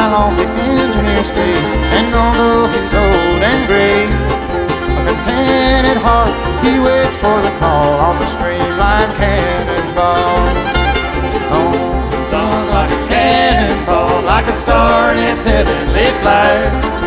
smile on the engineer's face. And although he's old and gray, a contented heart, he waits for the call on the streamlined cannonball. Lonesome done like a cannonball, like a star in its heavenly flight.